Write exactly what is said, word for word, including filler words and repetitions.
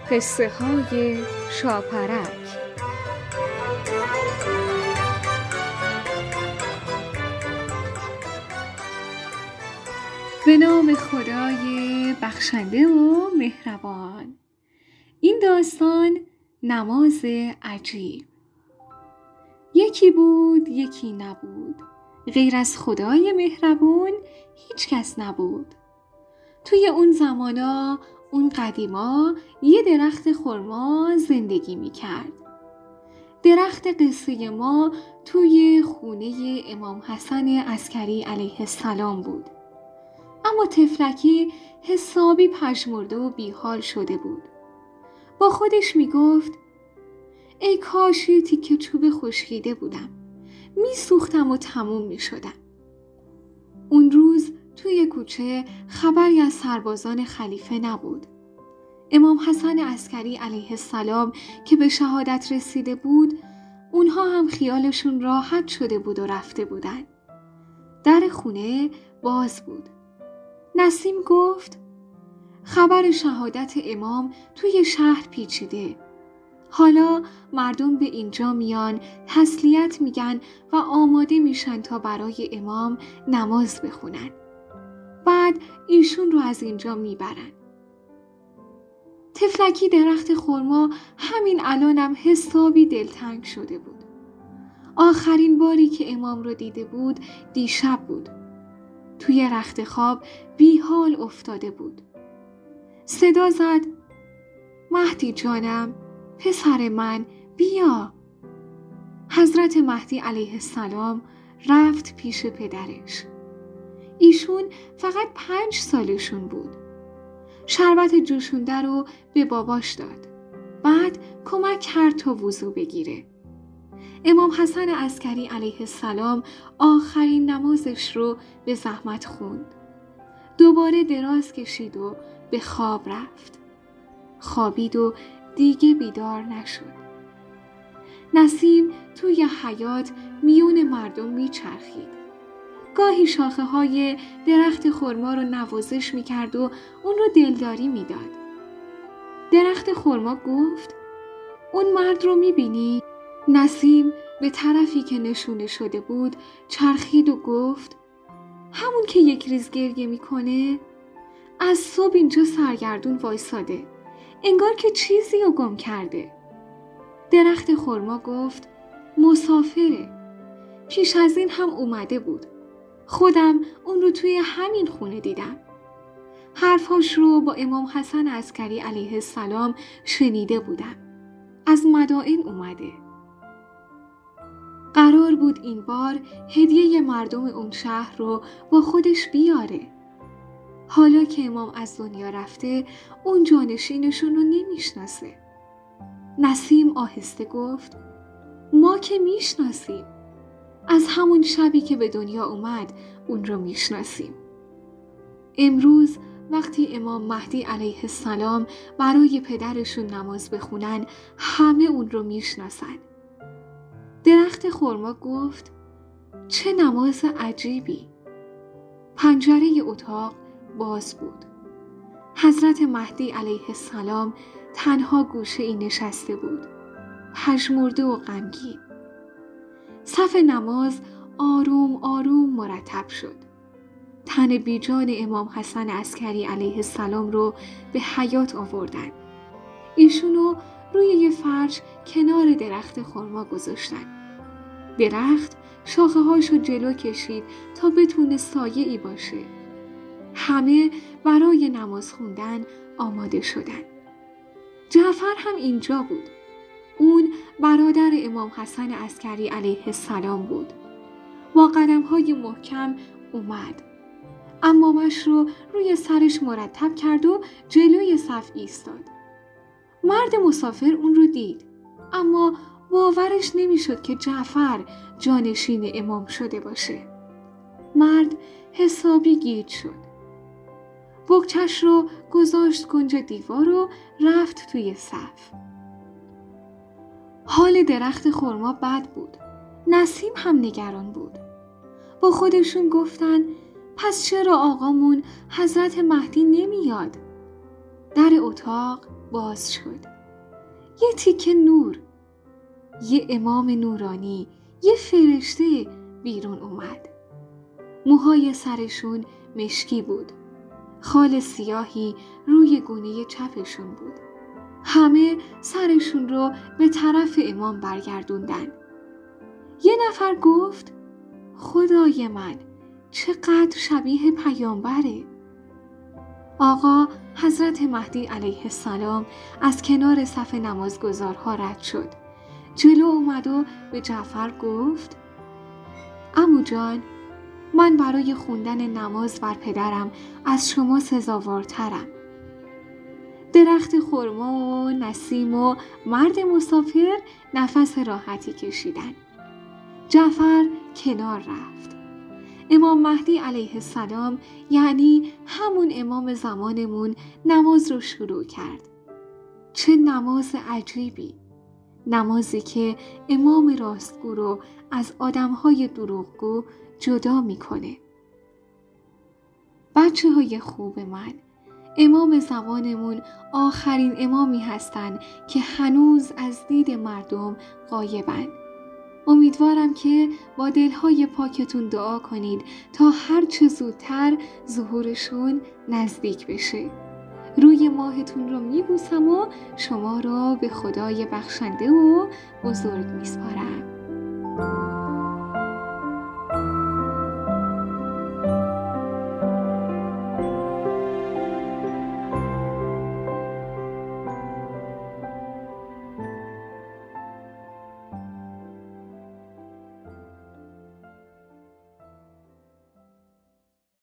قصه های شاپرک. به نام خدای بخشنده و مهربان. این داستان نماز عجیب. یکی بود یکی نبود، غیر از خدای مهربون هیچ کس نبود. توی اون زمانا، اون قدیما، یه درخت خرما زندگی میکرد. درخت قصه ما توی خونه امام حسن عسکری علیه السلام بود. اما طفلکی حسابی پژمرده و بیحال شده بود. با خودش میگفت ای کاش یه تیکه چوب خشکیده بودم، میسوختم و تموم میشدم. اون روز توی کوچه خبری از سربازان خلیفه نبود. امام حسن عسکری علیه السلام که به شهادت رسیده بود، اونها هم خیالشون راحت شده بود و رفته بودن. در خونه باز بود. نسیم گفت خبر شهادت امام توی شهر پیچیده. حالا مردم به اینجا میان، تسلیت میگن و آماده میشن تا برای امام نماز بخونن. بعد ایشون رو از اینجا میبرن. طفلکی درخت خرما همین الانم حسابی دلتنگ شده بود. آخرین باری که امام رو دیده بود دیشب بود. توی رخت خواب بیحال افتاده بود. صدا زد مهدی جانم، پسر من، بیا. حضرت مهدی علیه السلام رفت پیش پدرش. ایشون فقط پنج سالشون بود. شربت جوشونده رو به باباش داد. بعد کمک کرد تا وضو بگیره. امام حسن عسکری علیه السلام آخرین نمازش رو به زحمت خوند. دوباره دراز کشید و به خواب رفت. خوابید و دیگه بیدار نشد. نسیم توی حیاط میون مردم میچرخید. گاهی شاخه های درخت خرما رو نوازش میکرد و اون رو دلداری میداد. درخت خرما گفت اون مرد رو میبینی؟ نسیم به طرفی که نشونه شده بود چرخید و گفت همون که یک ریز گریه میکنه؟ از صبح اینجا سرگردون وایساده، انگار که چیزی رو گم کرده. درخت خرما گفت مسافره، پیش از این هم اومده بود، خودم اون رو توی همین خونه دیدم. حرفاش رو با امام حسن عسکری علیه السلام شنیده بودم. از مدائن اومده. قرار بود این بار هدیه مردم اون شهر رو با خودش بیاره. حالا که امام از دنیا رفته، اون جانشینشون رو نمیشناسه. نسیم آهسته گفت ما که میشناسیم. از همون شبی که به دنیا اومد اون رو میشناسیم. امروز وقتی امام مهدی علیه السلام برای پدرشون نماز بخونن، همه اون رو میشناسن. درخت خرما گفت چه نماز عجیبی. پنجره اتاق باز بود. حضرت مهدی علیه السلام تنها گوشه ای نشسته بود، پژمرده و غمگین. صف نماز آروم آروم مرتب شد. تن بیجان امام حسن عسکری علیه السلام رو به حیاط آوردن. ایشونو روی یه فرش کنار درخت خرما گذاشتن. درخت شاخه هاشو جلو کشید تا بتونه سایه ای باشه. همه برای نماز خوندن آماده شدن. جعفر هم اینجا بود. اون برادر امام حسن عسکری علیه السلام بود. با قدم‌های محکم اومد. عمامش رو روی سرش مرتب کرد و جلوی صف ایستاد. مرد مسافر اون رو دید، اما باورش نمیشد که جعفر جانشین امام شده باشه. مرد حسابی گیج شد. بکچش رو گذاشت کنج دیوار و رفت توی صف. حال درخت خرما بد بود. نسیم هم نگران بود. با خودشون گفتن پس چرا آقامون حضرت مهدی نمیاد؟ در اتاق باز شد. یه تیکه نور، یه امام نورانی، یه فرشته بیرون اومد. موهای سرشون مشکی بود. خال سیاهی روی گونه چپشون بود. همه سرشون رو به طرف امام برگردوندن. یه نفر گفت خدای من چقدر شبیه پیامبره. آقا حضرت مهدی علیه السلام از کنار صف نمازگزارها رد شد. جلو اومد و به جعفر گفت عمو جان، من برای خوندن نماز بر پدرم از شما سزاوارترم. درخت خرما و نسیم و مرد مسافر نفس راحتی کشیدن. جعفر کنار رفت. امام مهدی علیه السلام، یعنی همون امام زمانمون، نماز رو شروع کرد. چه نماز عجیبی! نمازی که امام راستگو رو از آدمهای دروغگو جدا میکنه. بچه های خوب من، امام زمانمون آخرین امامی هستن که هنوز از دید مردم غایبن. امیدوارم که با دلهای پاکتون دعا کنید تا هر چه زودتر ظهورشون نزدیک بشه. روی ماهتون رو میبوسم و شما رو به خدای بخشنده و بزرگ میسپارم.